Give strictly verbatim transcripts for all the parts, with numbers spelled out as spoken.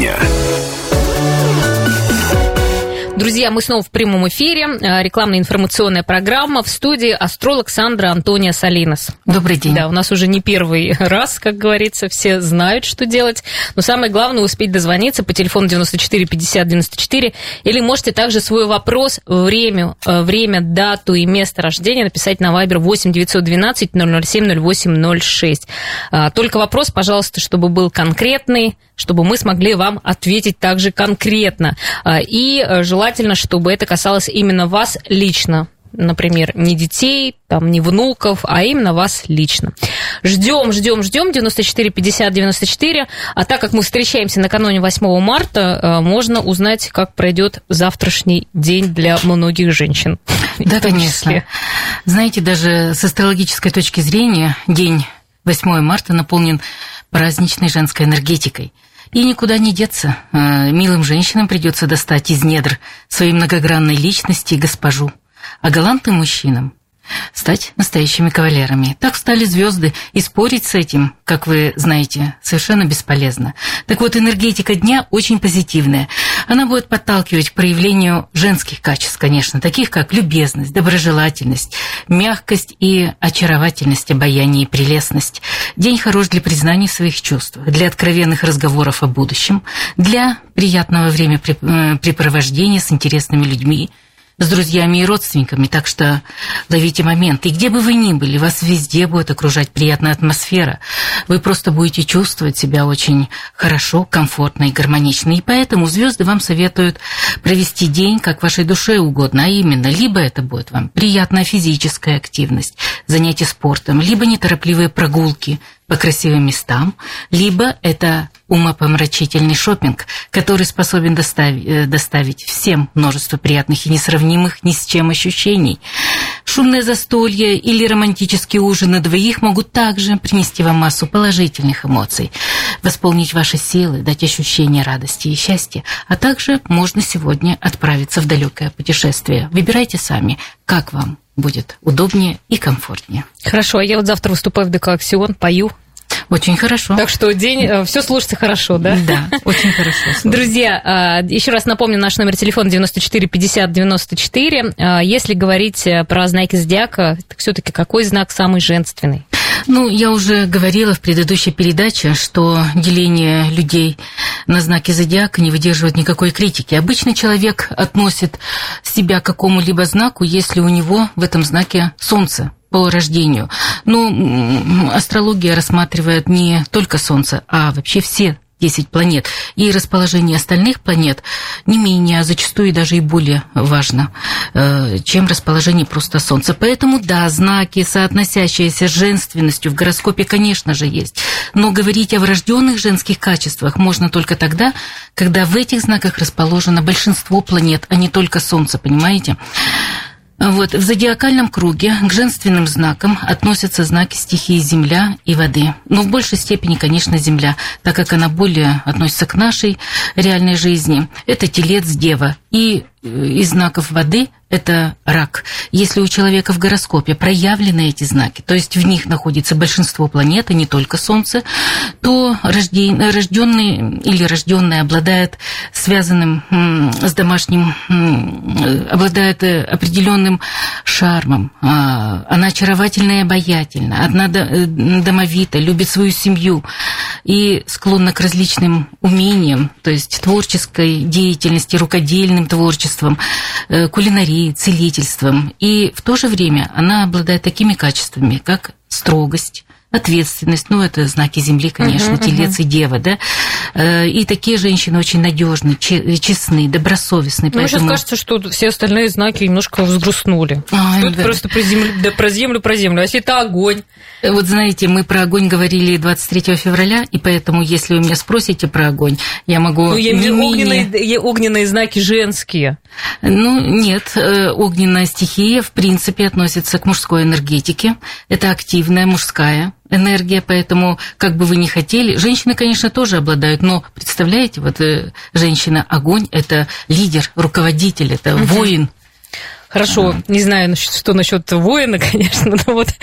дня. Друзья, мы снова в прямом эфире. Рекламно-информационная программа. В студии астролог Сандра Антония Салинас. Добрый день. Да, у нас уже не первый раз, как говорится, все знают, что делать. Но самое главное — успеть дозвониться по телефону девяносто четыре пятьдесят девяносто четыре. Или можете также свой вопрос, время, время, дату и место рождения написать на Viber восемь девятьсот двенадцать ноль ноль семь ноль восемь ноль шесть. Только вопрос, пожалуйста, чтобы был конкретный, чтобы мы смогли вам ответить также конкретно. И желательно, чтобы это касалось именно вас лично. Например, не детей, там, не внуков, а именно вас лично. Ждем, ждем, ждем. девяносто четыре пятьдесят девяносто четыре. А так как мы встречаемся накануне восьмого марта, можно узнать, как пройдет завтрашний день для многих женщин. Да, конечно. Знаете, даже с астрологической точки зрения день восьмого марта наполнен праздничной женской энергетикой. И никуда не деться. Милым женщинам придется достать из недр своей многогранной личности госпожу, а галантным мужчинам стать настоящими кавалерами. Так встали звезды, и спорить с этим, как вы знаете, совершенно бесполезно. Так вот, энергетика дня очень позитивная. Она будет подталкивать к проявлению женских качеств, конечно, таких как любезность, доброжелательность, мягкость и очаровательность, обаяние и прелестность. День хорош для признания в своих чувствах, для откровенных разговоров о будущем, для приятного времяпрепровождения с интересными людьми, с друзьями и родственниками, так что ловите момент. И где бы вы ни были, вас везде будет окружать приятная атмосфера. Вы просто будете чувствовать себя очень хорошо, комфортно и гармонично. И поэтому звезды вам советуют провести день как вашей душе угодно, а именно, либо это будет вам приятная физическая активность, занятие спортом, либо неторопливые прогулки по красивым местам, либо это умопомрачительный шопинг, который способен доставить, доставить всем множество приятных и несравнимых ни с чем ощущений. Шумное застолье или романтический ужин на двоих могут также принести вам массу положительных эмоций, восполнить ваши силы, дать ощущение радости и счастья, а также можно сегодня отправиться в далекое путешествие. Выбирайте сами, как вам будет удобнее и комфортнее. Хорошо, а я вот завтра выступаю в ДК «Аксион», пою. Очень хорошо. Так что день, все слушается хорошо, да? Да, очень хорошо. Друзья, еще раз напомню, наш номер телефона девяносто четыре пятьдесят девяносто четыре. Если говорить про знаки зодиака, так все-таки какой знак самый женственный? Ну, я уже говорила в предыдущей передаче, что деление людей на знаки зодиака не выдерживает никакой критики. Обычно человек относит себя к какому-либо знаку, если у него в этом знаке Солнце по рождению. Но астрология рассматривает не только Солнце, а вообще все десять планет. И расположение остальных планет не менее, а зачастую даже и более важно, чем расположение просто Солнца. Поэтому, да, знаки, соотносящиеся с женственностью в гороскопе, конечно же, есть. Но говорить о врожденных женских качествах можно только тогда, когда в этих знаках расположено большинство планет, а не только Солнце, понимаете? Вот, в зодиакальном круге к женственным знакам относятся знаки стихии Земля и воды. Но в большей степени, конечно, Земля, так как она более относится к нашей реальной жизни. Это Телец, Дева. И из знаков воды это Рак. Если у человека в гороскопе проявлены эти знаки, то есть в них находится большинство планет, а не только Солнце, то рожденный или рожденная обладает связанным с домашним, обладает определенным шармом. Она очаровательна и обаятельна, она домовита, любит свою семью и склонна к различным умениям, то есть творческой деятельности, рукодельным творчеством, кулинарией, целительством. И в то же время она обладает такими качествами, как строгость, ответственность, ну, это знаки Земли, конечно, uh-huh, Телец uh-huh. и Дева, да, и такие женщины очень надежные, честные, добросовестные. Ну, поэтому... сейчас кажется, что все остальные знаки немножко взгрустнули. А, Тут да. просто про землю, да, про землю, про землю, а если это огонь? Вот знаете, мы про огонь говорили двадцать третьего февраля, и поэтому, если вы меня спросите про огонь, я могу... Ну, я не имею менее... огненные, огненные знаки женские. Ну, нет, огненная стихия, в принципе, относится к мужской энергетике. Это активная мужская энергия, поэтому, как бы вы ни хотели, женщины, конечно, тоже обладают, но, представляете, вот женщина-огонь – это лидер, руководитель, это uh-huh. воин. Хорошо, не знаю, что насчет воина, конечно, но вот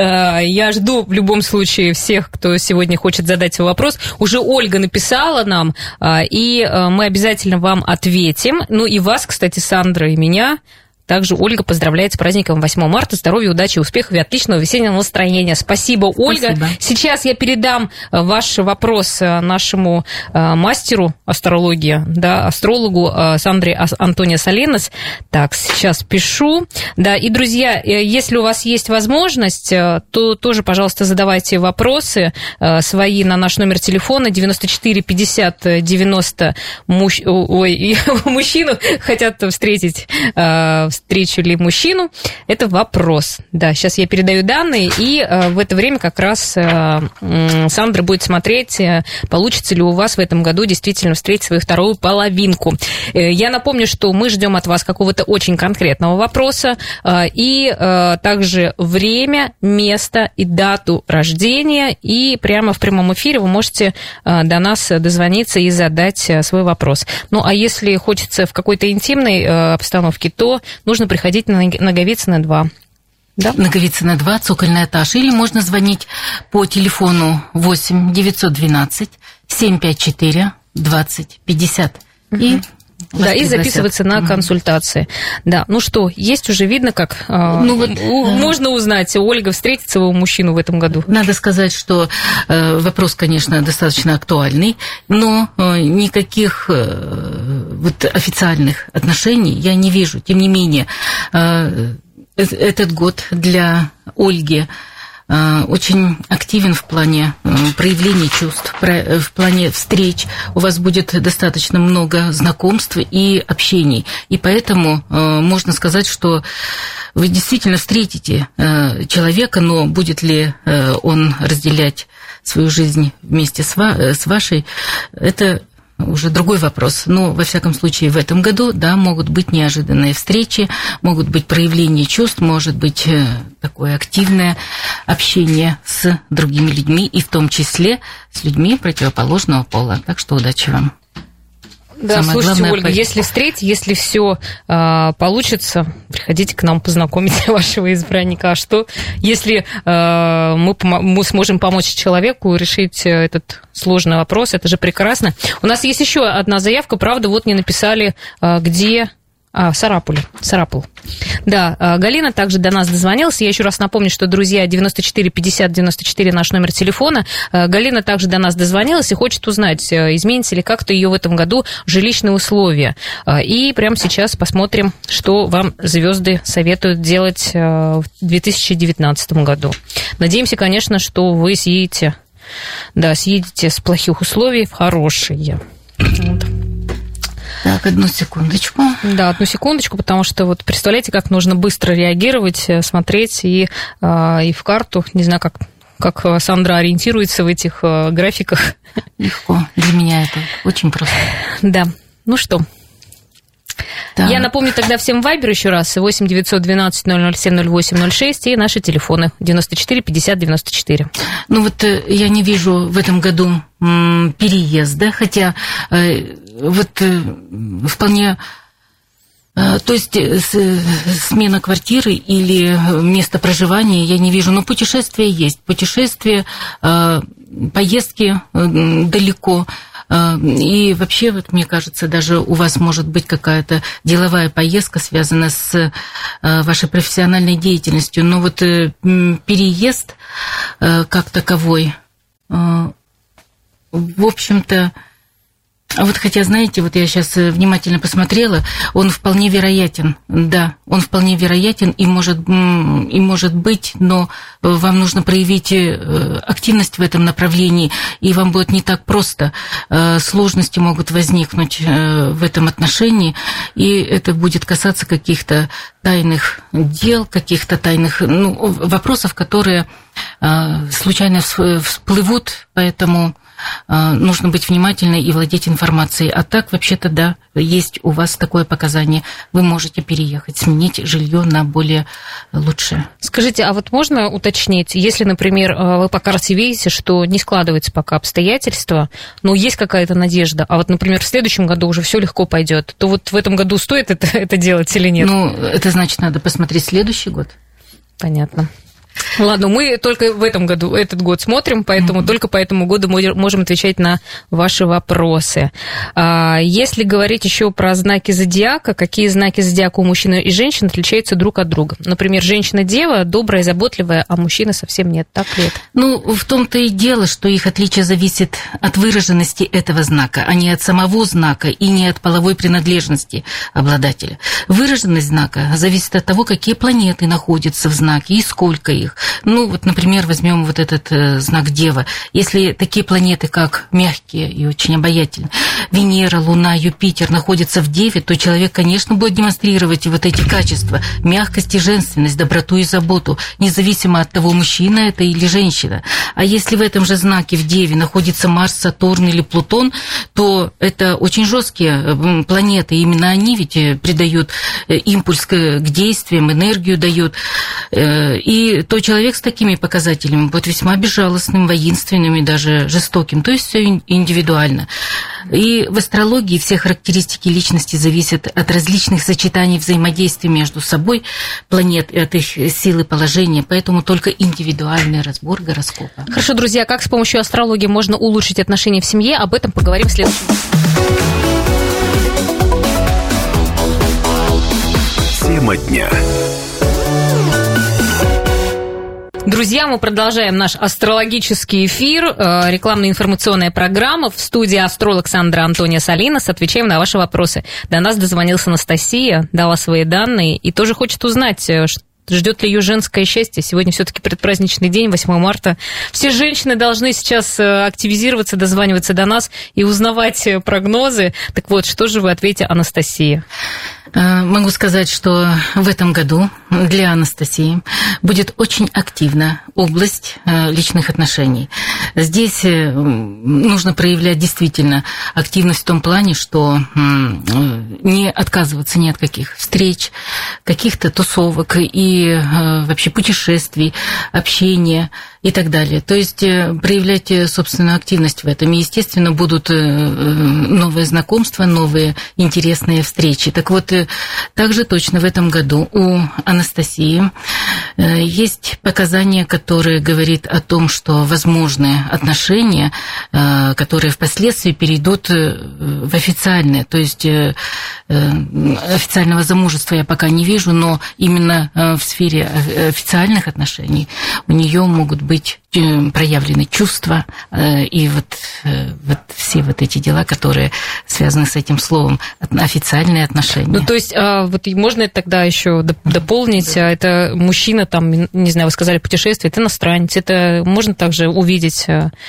я жду в любом случае всех, кто сегодня хочет задать свой вопрос. Уже Ольга написала нам, и мы обязательно вам ответим. Ну и вас, кстати, Сандра, и меня. Также Ольга поздравляет с праздником восьмого марта. Здоровья, удачи, успехов и отличного весеннего настроения. Спасибо, Ольга. Спасибо. Сейчас я передам ваш вопрос нашему мастеру астрологии, да, астрологу Сандре Антония Саленос. Так, сейчас пишу. Да, и, друзья, если у вас есть возможность, то тоже, пожалуйста, задавайте вопросы свои на наш номер телефона девяносто четыре пятьдесят девяносто. Муж... Ой, мужчину хотят встретить... встречу ли мужчину, это вопрос. Да, сейчас я передаю данные, и э, в это время как раз э, э, Сандра будет смотреть, э, получится ли у вас в этом году действительно встретить свою вторую половинку. Э, я напомню, что мы ждем от вас какого-то очень конкретного вопроса, э, и э, также время, место и дату рождения, и прямо в прямом эфире вы можете э, до нас дозвониться и задать э, свой вопрос. Ну, а если хочется в какой-то интимной э, обстановке, то нужно приходить на Наговицына два. Да? Наговицына два, цокольный этаж. Или можно звонить по телефону восемь девятьсот двенадцать семь пять четыре двадцать пятьдесят. Угу. И да, и записываться на консультации. Да, ну что, есть уже видно, как ну, вот, можно узнать, Ольга встретит своего мужчину в этом году? Надо сказать, что э, вопрос, конечно, достаточно актуальный, но э, никаких э, вот официальных отношений я не вижу. Тем не менее, э, этот год для Ольги очень активен в плане проявления чувств, в плане встреч. У вас будет достаточно много знакомств и общений. И поэтому можно сказать, что вы действительно встретите человека, но будет ли он разделять свою жизнь вместе с вашей, это уже другой вопрос. Но, во всяком случае, в этом году, да, могут быть неожиданные встречи, могут быть проявления чувств, может быть такое активное общение с другими людьми, и в том числе с людьми противоположного пола. Так что удачи вам. Да, самое слушайте, главное, Ольга, по... если встретить, если все э, получится, приходите к нам познакомить вашего избранника. А что, если э, мы, мы сможем помочь человеку решить этот сложный вопрос, это же прекрасно. У нас есть еще одна заявка, правда, вот не написали, э, где... А, Сарапуль, Сарапул. Да, Галина также до нас дозвонилась. Я еще раз напомню, что, друзья, девяносто четыре пятьдесят девяносто четыре наш номер телефона. Галина также до нас дозвонилась и хочет узнать, изменится ли как-то ее в этом году жилищные условия. И прямо сейчас посмотрим, что вам звезды советуют делать в две тысячи девятнадцатом году. Надеемся, конечно, что вы съедете, да, съедете с плохих условий в хорошие. Вот. Так, одну секундочку. Да, одну секундочку, потому что вот представляете, как нужно быстро реагировать, смотреть и, и в карту. Не знаю, как, как Сандра ориентируется в этих графиках. Легко. Для меня это очень просто. Да. Ну что, да. Я напомню тогда всем вайбер еще раз. восемь девятьсот двенадцать ноль ноль семь ноль восемь ноль шесть и наши телефоны девяносто четыре пятьдесят девяносто четыре. Ну вот я не вижу в этом году переезда, хотя вот вполне... То есть смена квартиры или места проживания я не вижу, но путешествия есть. Путешествия, поездки далеко. И вообще, вот, мне кажется, даже у вас может быть какая-то деловая поездка, связанная с вашей профессиональной деятельностью. Но вот переезд как таковой, в общем-то, вот хотя, знаете, вот я сейчас внимательно посмотрела, он вполне вероятен, да, он вполне вероятен и может, и может быть, но вам нужно проявить активность в этом направлении, и вам будет не так просто. Сложности могут возникнуть в этом отношении, и это будет касаться каких-то тайных дел, каких-то тайных, ну, вопросов, которые случайно всплывут, поэтому... нужно быть внимательной и владеть информацией. А так, вообще-то, да, есть у вас такое показание. Вы можете переехать, сменить жилье на более лучшее. Скажите, а вот можно уточнить, если, например, вы по карте видите, что не складывается пока обстоятельства, но есть какая-то надежда, а вот, например, в следующем году уже все легко пойдет, то вот в этом году стоит это, это делать или нет? Ну, это значит, надо посмотреть следующий год. Понятно. Ладно, мы только в этом году, этот год смотрим, поэтому mm-hmm. только по этому году мы можем отвечать на ваши вопросы. Если говорить еще про знаки зодиака, какие знаки зодиака у мужчин и женщин отличаются друг от друга? Например, женщина-дева добрая, заботливая, а мужчина совсем нет. Так ли это? Ну, в том-то и дело, что их отличие зависит от выраженности этого знака, а не от самого знака и не от половой принадлежности обладателя. Выраженность знака зависит от того, какие планеты находятся в знаке и сколько их. Ну, вот, например, возьмем вот этот э, знак Дева. Если такие планеты, как мягкие и очень обаятельные, Венера, Луна, Юпитер находятся в Деве, то человек, конечно, будет демонстрировать вот эти качества: мягкость и женственность, доброту и заботу, независимо от того, мужчина это или женщина. А если в этом же знаке в Деве находится Марс, Сатурн или Плутон, то это очень жесткие планеты. Именно они ведь придают импульс к действиям, энергию дают. И то человек с такими показателями будет весьма безжалостным, воинственным и даже жестоким. То есть все индивидуально. И в астрологии все характеристики личности зависят от различных сочетаний взаимодействия между собой планет и от их силы положения, поэтому только индивидуальный разбор гороскопа. Хорошо, друзья, как с помощью астрологии можно улучшить отношения в семье? Об этом поговорим в следующем. Тема дня. Друзья, мы продолжаем наш астрологический эфир, рекламно-информационная программа. В студии астролог Сандра Антония Салинас. Отвечаем на ваши вопросы. До нас дозвонилась Анастасия, дала свои данные и тоже хочет узнать, ждет ли ее женское счастье. Сегодня все-таки предпраздничный день, восьмое марта. Все женщины должны сейчас активизироваться, дозваниваться до нас и узнавать прогнозы. Так вот, что же вы ответите, Анастасия? Могу сказать, что в этом году для Анастасии будет очень активна область личных отношений. Здесь нужно проявлять действительно активность в том плане, что не отказываться ни от каких встреч, каких-то тусовок и вообще путешествий, общения и так далее. То есть проявлять собственную активность в этом. И, естественно, будут новые знакомства, новые интересные встречи. Так вот, также точно в этом году у Анастасии есть показания, которые говорят о том, что возможны отношения, которые впоследствии перейдут в официальные. То есть официального замужества я пока не вижу, но именно в сфере официальных отношений у нее могут быть проявлены чувства и вот, вот все вот эти дела, которые связаны с этим словом, официальные отношения. Ну, то есть, вот можно это тогда еще дополнить, да. Это мужчина, там, не знаю, вы сказали, путешествие, это иностранец, это можно также увидеть...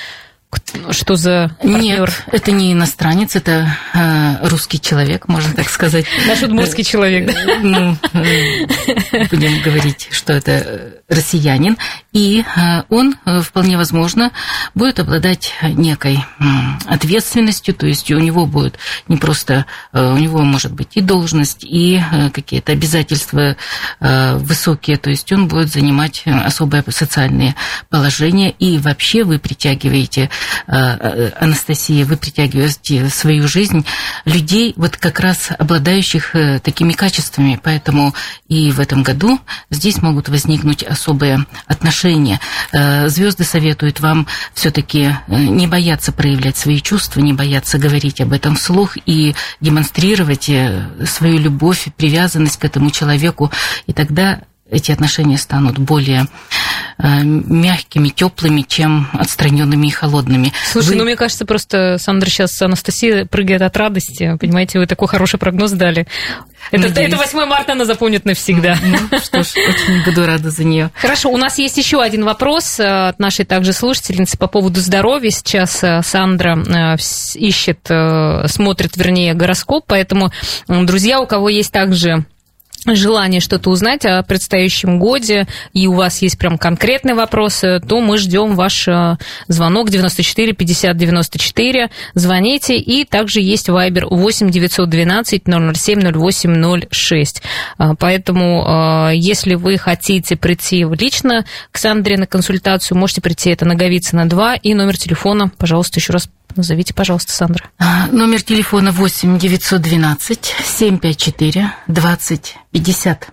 Что за партнер? Нет, это не иностранец, это э, русский человек, можно так сказать. Наш удмуртский человек, да? Ну, будем говорить, что это россиянин. И он, вполне возможно, будет обладать некой ответственностью, то есть у него будет не просто, у него может быть и должность, и какие-то обязательства высокие, то есть он будет занимать особое социальное положение, и вообще вы притягиваете, Анастасия, вы притягиваете в свою жизнь людей, вот как раз обладающих такими качествами, поэтому и в этом году здесь могут возникнуть особые отношения. Звезды советуют вам все-таки не бояться проявлять свои чувства, не бояться говорить об этом вслух и демонстрировать свою любовь, привязанность к этому человеку, и тогда эти отношения станут более мягкими, теплыми, чем отстраненными и холодными. Слушай, вы... ну мне кажется, просто Сандра сейчас, Анастасия прыгает от радости, понимаете, вы такой хороший прогноз дали. Это, это восьмое марта она запомнит навсегда. Ну, что ж, очень буду рада за нее. Хорошо, у нас есть еще один вопрос от нашей также слушательницы по поводу здоровья. Сейчас Сандра ищет, смотрит, вернее, гороскоп, поэтому, друзья, у кого есть также желание что-то узнать о предстоящем годе, и у вас есть прям конкретные вопросы, то мы ждем ваш звонок девяносто четыре пятьдесят девяносто четыре. Звоните, и также есть Вайбер восемь девятьсот двенадцать ноль ноль семь ноль восемь ноль шесть. Поэтому, если вы хотите прийти лично к Сандре на консультацию, можете прийти, это Наговицына два, и номер телефона, пожалуйста, еще раз назовите, пожалуйста, Сандра. Номер телефона восемь девятьсот двенадцать семь пять четыре двадцать пятьдесят.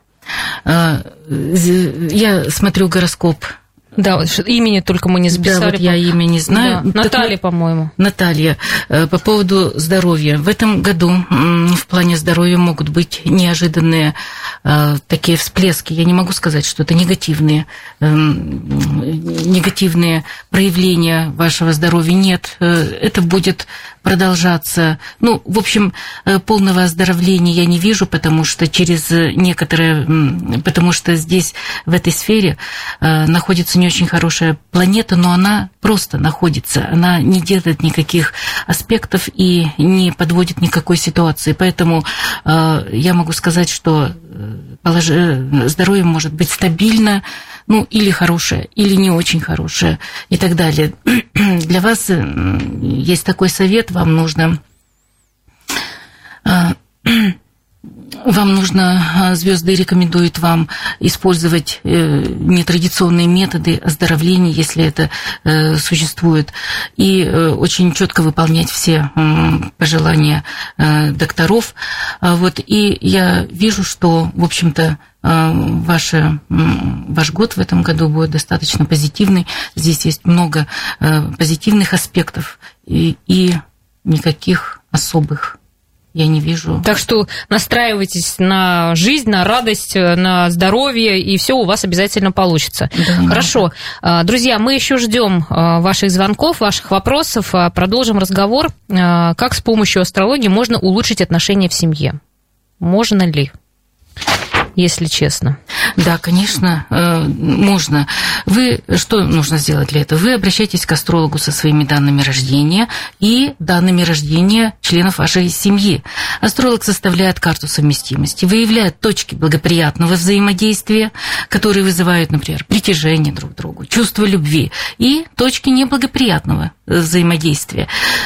Я смотрю гороскоп. Да, имени только мы не записали. Да, вот я имя не знаю. Да. Наталья, вот, по-моему. Наталья, по поводу здоровья. В этом году в плане здоровья могут быть неожиданные такие всплески. Я не могу сказать, что это негативные, негативные проявления вашего здоровья. Нет, это будет продолжаться. Ну, в общем, полного оздоровления я не вижу, потому что через некоторые... Потому что здесь, в этой сфере, находится не очень хорошая планета, но она просто находится. Она не делает никаких аспектов и не подводит никакой ситуации. Поэтому я могу сказать, что полож... здоровье может быть стабильно, ну, или хорошее, или не очень хорошее, и так далее. Для вас есть такой совет, вам нужно... Вам нужно, звезды рекомендуют вам использовать нетрадиционные методы оздоровления, если это существует, и очень четко выполнять все пожелания докторов. Вот, и я вижу, что, в общем-то, Ваше, ваш год в этом году будет достаточно позитивный. Здесь есть много позитивных аспектов и, и никаких особых я не вижу. Так что настраивайтесь на жизнь, на радость, на здоровье, и все у вас обязательно получится. Да, хорошо. Да. Друзья, мы еще ждем ваших звонков, ваших вопросов. Продолжим разговор. Как с помощью астрологии можно улучшить отношения в семье? Можно ли? Если честно. Да, конечно, можно. Вы что нужно сделать для этого? Вы обращаетесь к астрологу со своими данными рождения и данными рождения членов вашей семьи. Астролог составляет карту совместимости, выявляет точки благоприятного взаимодействия, которые вызывают, например, притяжение друг к другу, чувство любви, и точки неблагоприятного взаимодействия,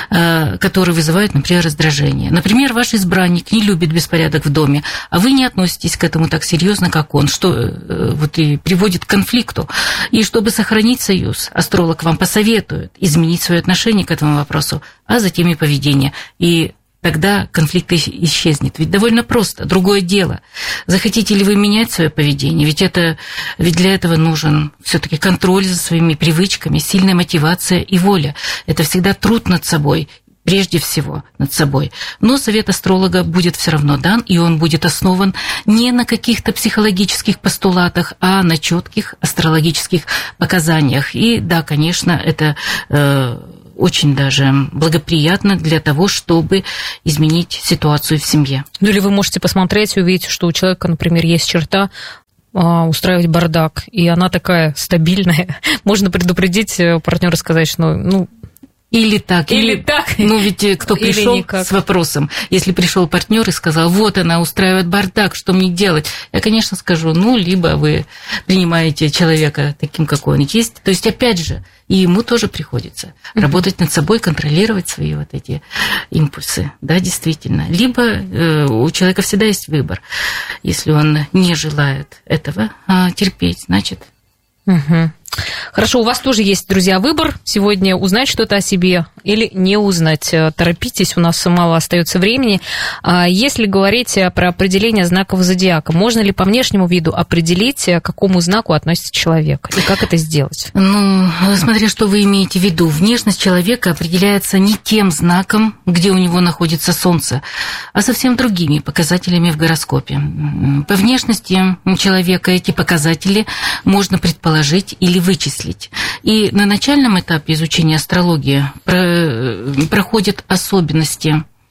которые вызывают, например, раздражение. Например, ваш избранник не любит беспорядок в доме, а вы не относитесь к этому так серьезно, как он, что вот и приводит к конфликту. И чтобы сохранить союз, астролог вам посоветует изменить свое отношение к этому вопросу, а затем и поведение. И тогда конфликт исчезнет. Ведь довольно просто. Другое дело. Захотите ли вы менять свое поведение? Ведь, это, ведь для этого нужен все-таки контроль за своими привычками, сильная мотивация и воля. Это всегда труд над собой. Прежде всего над собой. Но совет астролога будет все равно дан, и он будет основан не на каких-то психологических постулатах, а на четких астрологических показаниях. И да, конечно, это э, очень даже благоприятно для того, чтобы изменить ситуацию в семье. Ну или вы можете посмотреть и увидеть, что у человека, например, есть черта устраивать бардак, и она такая стабильная. Можно предупредить партнера, сказать, что ну, Или так, или, или так. Ну, ведь кто пришел с вопросом, если пришел партнер и сказал, вот она устраивает бардак, что мне делать? Я, конечно, скажу, ну, либо вы принимаете человека таким, какой он есть. То есть, опять же, и ему тоже приходится mm-hmm. работать над собой, контролировать свои вот эти импульсы. Да, действительно. Либо э, у человека всегда есть выбор. Если он не желает этого а, терпеть, значит... Угу. Хорошо, у вас тоже есть, друзья, выбор сегодня узнать что-то о себе или не узнать. Торопитесь, у нас мало остается времени. Если говорить про определение знаков зодиака, можно ли по внешнему виду определить, к какому знаку относится человек? И как это сделать? Ну, смотря что вы имеете в виду. Внешность человека определяется не тем знаком, где у него находится Солнце, а совсем другими показателями в гороскопе. По внешности человека эти показатели можно предположить или вычислить. И на начальном этапе изучения астрологии проходят особенности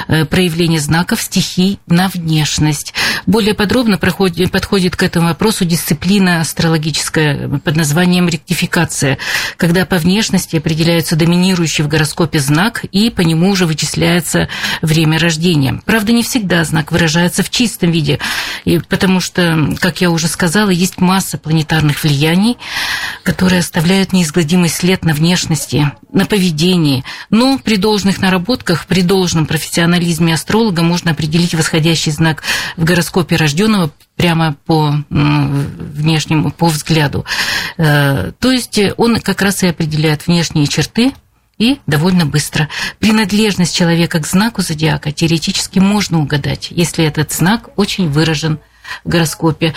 проявления знаков стихий на внешность. Более подробно проходит, подходит к этому вопросу дисциплина астрологическая под названием ректификация, когда по внешности определяется доминирующий в гороскопе знак, и по нему уже вычисляется время рождения. Правда, не всегда знак выражается в чистом виде, и потому что, как я уже сказала, есть масса планетарных влияний, которые оставляют неизгладимый след на внешности, на поведении. Но при должных наработках, при должном профессионализме астролога можно определить восходящий знак в гороскопе рожденного прямо по внешнему, по взгляду. То есть он как раз и определяет внешние черты, и довольно быстро. Принадлежность человека к знаку зодиака теоретически можно угадать, если этот знак очень выражен в гороскопе.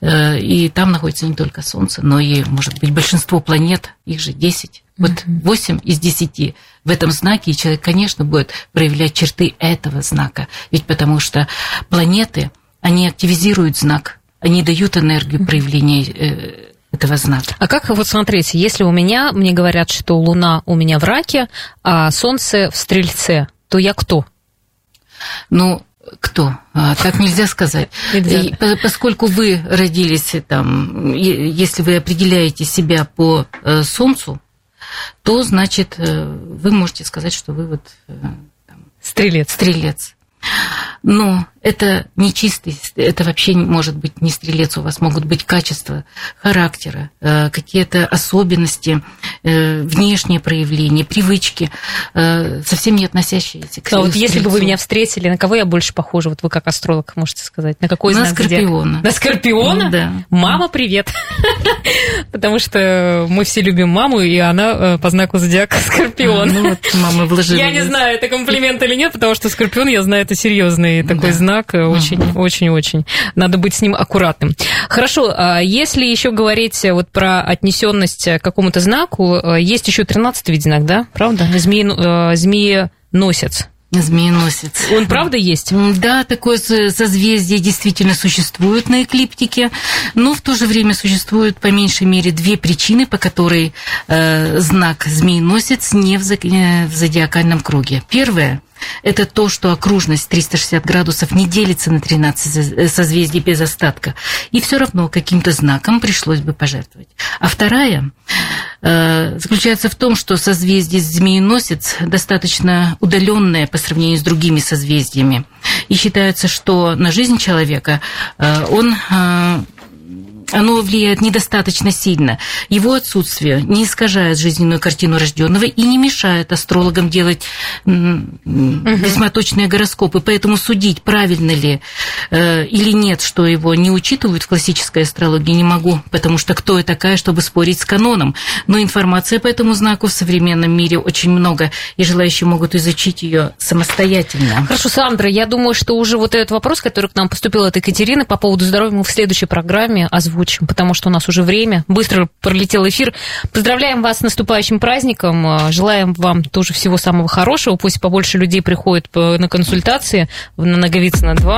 И там находится не только Солнце, но и, может быть, большинство планет, их же десять. Вот восемь из десяти в этом знаке, и человек, конечно, будет проявлять черты этого знака. Ведь потому что планеты, они активизируют знак, они дают энергию проявления этого знака. А как вот смотрите, если у меня, мне говорят, что Луна у меня в Раке, а Солнце в Стрельце, то я кто? Ну, кто? А, так нельзя сказать. И, поскольку вы родились там, если вы определяете себя по э, Солнцу, то, значит, вы можете сказать, что вы вот э, там, стрелец. Стрелец. Но это не чистый, это вообще может быть не стрелец, у вас могут быть качества характера, какие-то особенности, внешние проявления, привычки, совсем не относящиеся к стрельцу. А вот если бы вы меня встретили, на кого я больше похожа? Вот вы как астролог можете сказать. На какой знак зодиака? На Скорпиона. На Скорпиона? Да. Мама, привет! Потому что мы все любим маму, и она по знаку зодиака Скорпион. Ну вот мама вложила. Я не знаю, это комплимент или нет, потому что Скорпион, я знаю, это серьезный такой знак. Очень-очень-очень. Надо быть с ним аккуратным. Хорошо, если еще говорить вот про отнесенность к какому-то знаку, есть еще тринадцатый вид знак, да? Правда? Змееносец. Змееносец. Он правда есть? Да, такое созвездие действительно существует на эклиптике, но в то же время существуют по меньшей мере две причины, по которой э, знак Змееносец не в зодиакальном круге. Первое – это то, что окружность триста шестьдесят градусов не делится на тринадцать созвездий без остатка, и все равно каким-то знаком пришлось бы пожертвовать. А вторая э, заключается в том, что созвездие Змееносец достаточно удаленное по сравнению с другими созвездиями, и считается, что на жизнь человека э, он... Э, оно влияет недостаточно сильно. Его отсутствие не искажает жизненную картину рожденного и не мешает астрологам делать весьма точные гороскопы. Поэтому судить, правильно ли э, или нет, что его не учитывают в классической астрологии, не могу, потому что кто я такая, чтобы спорить с каноном. Но информации по этому знаку в современном мире очень много, и желающие могут изучить ее самостоятельно. Хорошо, Сандра, я думаю, что уже вот этот вопрос, который к нам поступил от Екатерины по поводу здоровья, мы в следующей программе озвучим, потому что у нас уже время, быстро пролетел эфир. Поздравляем вас с наступающим праздником, желаем вам тоже всего самого хорошего, пусть побольше людей приходит на консультации на Наговицына два.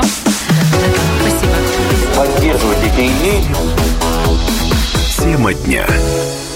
Спасибо. Поддерживайте идеи. Тема дня.